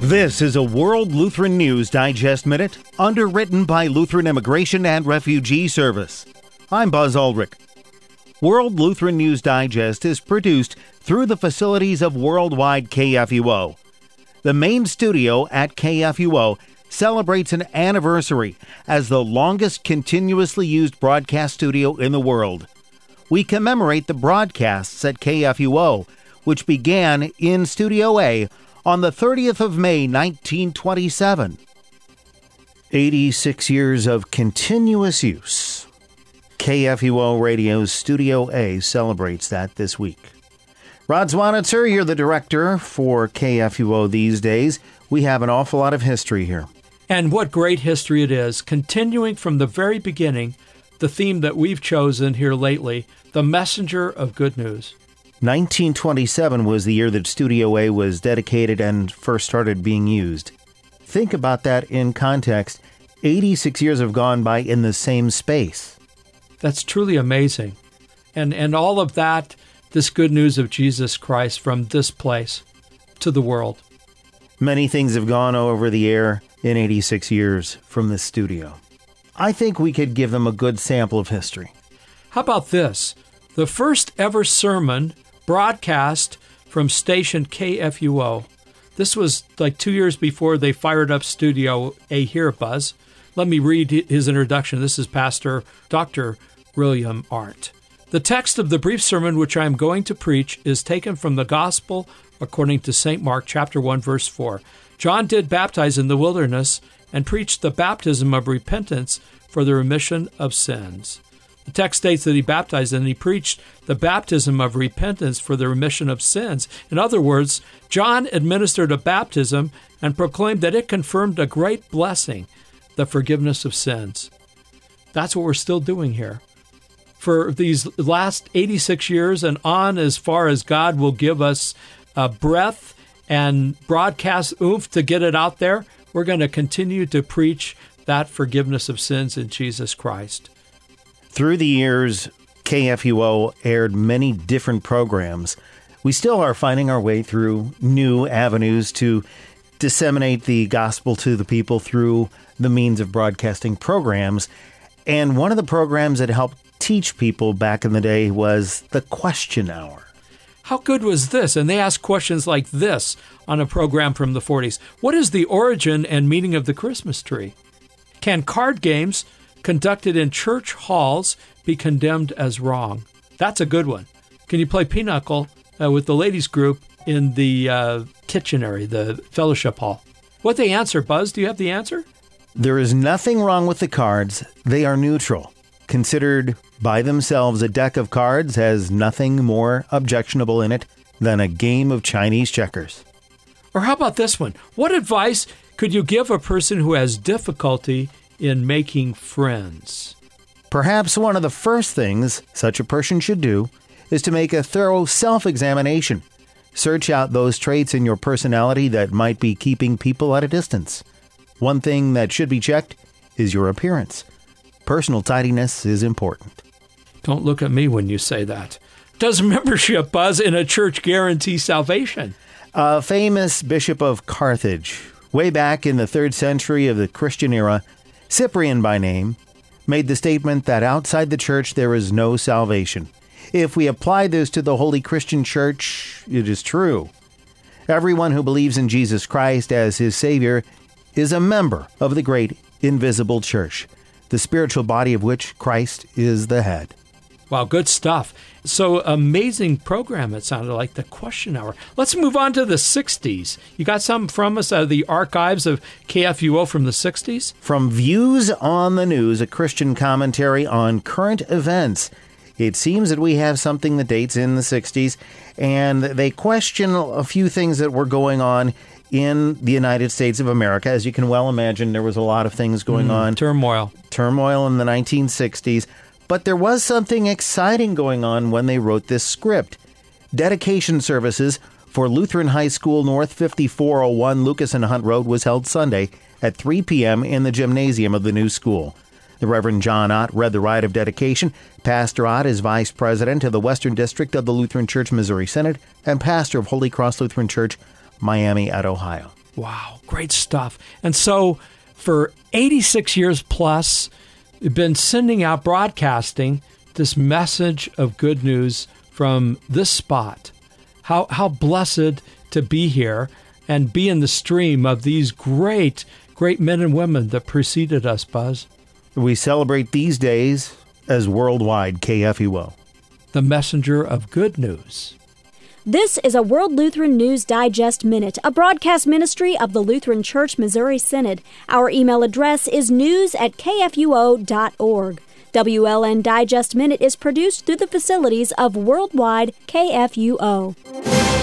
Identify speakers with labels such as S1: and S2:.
S1: This is a World Lutheran News Digest Minute, underwritten by Lutheran Immigration and Refugee Service. I'm Buzz Aldrich. World Lutheran News Digest is produced through the facilities of Worldwide KFUO. The main studio at KFUO celebrates an anniversary as the longest continuously used broadcast studio in the world. We commemorate the broadcasts at KFUO, which began in Studio A on the 30th of May, 1927. 86 years of continuous use. KFUO Radio's Studio A celebrates that this week. Rod Zwanitzer, you're the director for KFUO these days. We have an awful lot of history here.
S2: And what great history it is, continuing from the very beginning, the theme that we've chosen here lately, the messenger of good news.
S1: 1927 was the year that Studio A was dedicated and first started being used. Think about that in context. 86 years have gone by in the same space.
S2: That's truly amazing. And all of that, this good news of Jesus Christ from this place to the world.
S1: Many things have gone over the air in 86 years from this studio. I think we could give them a good sample of history.
S2: How about this? The first ever sermon broadcast from station KFUO. This was like 2 years before they fired up Studio A here at Buzz. Let me read his introduction. This is Pastor Dr. William Arndt. The text of the brief sermon which I am going to preach is taken from the Gospel according to St. Mark chapter 1, verse 4. John did baptize in the wilderness and preached the baptism of repentance for the remission of sins. The text states that he baptized and he preached the baptism of repentance for the remission of sins. In other words, John administered a baptism and proclaimed that it confirmed a great blessing, the forgiveness of sins. That's what we're still doing here. For these last 86 years and on as far as God will give us breath and broadcast oomph to get it out there, we're going to continue to preach that forgiveness of sins in Jesus Christ.
S1: Through the years, KFUO aired many different programs. We still are finding our way through new avenues to disseminate the gospel to the people through the means of broadcasting programs. And one of the programs that helped teach people back in the day was the Question Hour.
S2: How good was this? And they asked questions like this on a program from the 40s. What is the origin and meaning of the Christmas tree? Can card games conducted in church halls be condemned as wrong? That's a good one. Can you play pinochle with the ladies group in the kitchen area, the fellowship hall? What they answer, Buzz? Do you have the answer?
S1: There is nothing wrong with the cards. They are neutral. Considered by themselves, a deck of cards has nothing more objectionable in it than a game of Chinese checkers.
S2: Or how about this one? What advice could you give a person who has difficulty in making friends?
S1: Perhaps one of the first things such a person should do is to make a thorough self-examination. Search out those traits in your personality that might be keeping people at a distance. One thing that should be checked is your appearance. Personal tidiness is important.
S2: Don't look at me when you say that. Does membership, Buzz, in a church guarantee salvation?
S1: A famous bishop of Carthage, way back in the 3rd century of the Christian era, Cyprian by name, made the statement that outside the church there is no salvation. If we apply this to the Holy Christian Church, it is true. Everyone who believes in Jesus Christ as his Savior is a member of the great invisible church, the spiritual body of which Christ is the head.
S2: Wow, good stuff. So amazing program, it sounded like, the Question Hour. Let's move on to the 60s. You got something from us out of the archives of KFUO from the 60s?
S1: From Views on the News, a Christian commentary on current events. It seems that we have something that dates in the 60s, and they question a few things that were going on in the United States of America. As you can well imagine, there was a lot of things going on.
S2: Turmoil
S1: in the 1960s. But there was something exciting going on when they wrote this script. Dedication services for Lutheran High School North 5401 Lucas and Hunt Road was held Sunday at 3 p.m. in the gymnasium of the new school. The Reverend John Ott read the rite of dedication. Pastor Ott is vice president of the Western District of the Lutheran Church Missouri Synod and pastor of Holy Cross Lutheran Church, Miami at Ohio.
S2: Wow, great stuff. And so for 86 years plus, we've been sending out, broadcasting this message of good news from this spot. How blessed to be here and be in the stream of these great men and women that preceded us, Buzz.
S1: We celebrate these days as Worldwide KFUO.
S2: The messenger of good news.
S3: This is a World Lutheran News Digest Minute, a broadcast ministry of the Lutheran Church Missouri Synod. Our email address is news@kfuo.org. WLN Digest Minute is produced through the facilities of Worldwide KFUO.